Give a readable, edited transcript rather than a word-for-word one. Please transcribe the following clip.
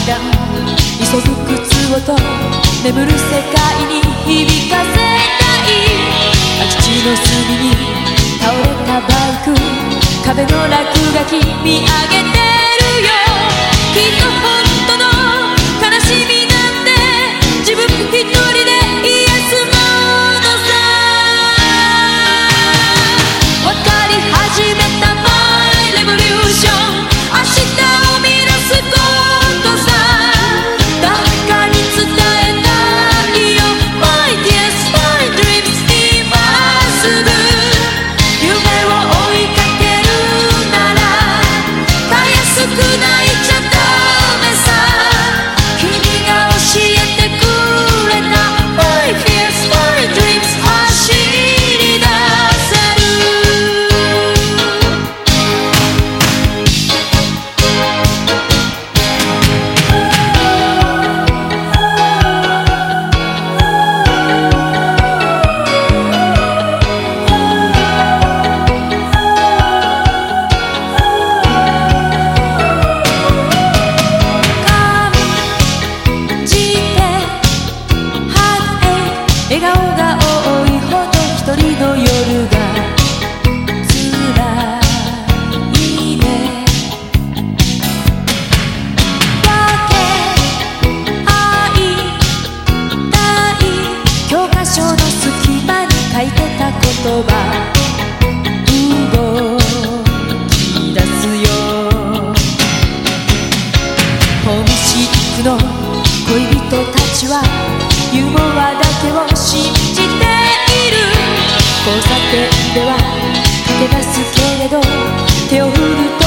段急ぐ靴音眠る世界に響かせたい。空き地の隅に倒れたバイク、壁の落書き見上げてるよ。きっと本当の悲しみなんて自分一人で癒すものさ。分かり始めた My Revolution、 明日を見出すことさ。誰かに伝えたいよ My tears, my dreams、 今すぐ夢を追いかけるならたやすく泣いちゃダメさ。君が教えてくれた My fears, my dreams、 走り出せる。笑顔が多いほど一人の夜が辛いね。分け合いたい教科書の隙間に書いてた言葉動き出すよ。ホームシックの恋人たちはユーモアだけを信じている。交差点では駆け出すけれど手を振ると